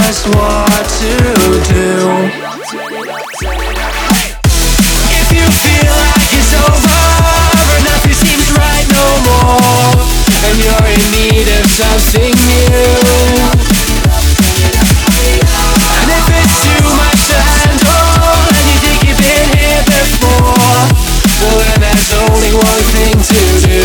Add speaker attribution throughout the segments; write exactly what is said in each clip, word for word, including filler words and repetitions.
Speaker 1: just what to do. If you feel like it's over and nothing seems right no more, and you're in need of something new, and if it's too much to handle and you think you've been here before, well then there's only one thing to do.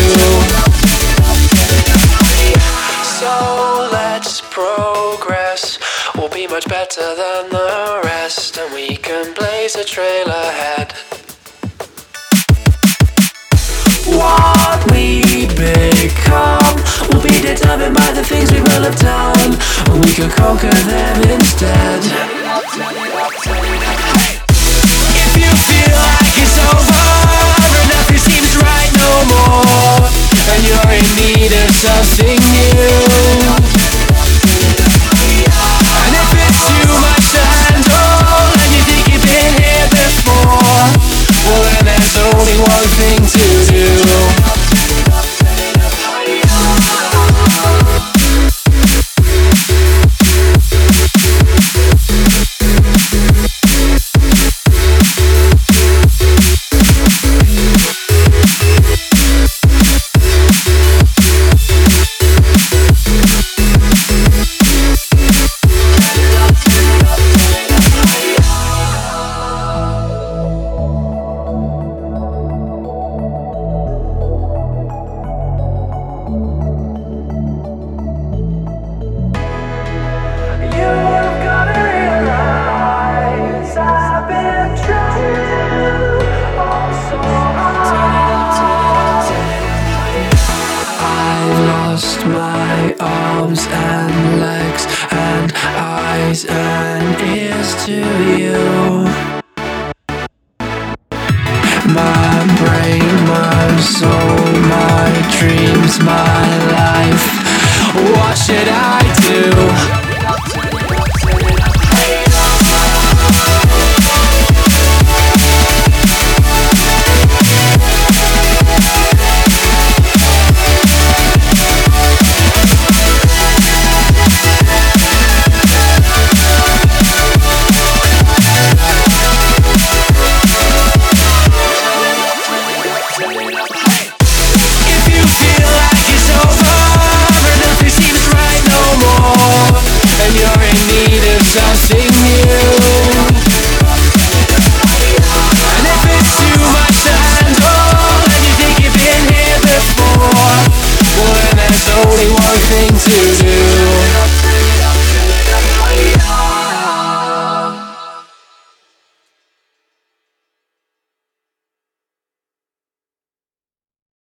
Speaker 1: So let's progress, we'll be much better than the rest, and we can blaze a trail ahead. What we become will be determined by the things we will have done, and we can conquer them instead. If you feel like it's over and nothing seems right no more, and you're in need of something new, and if it's too much to handle and you think you've been here before, well then there's only one thing to do. My arms and legs and eyes and ears to you. My brain, my soul, my dreams, my life. What should I do? Something new, and if it's too much to handle and you think you've been here before, well then there's only one thing to do.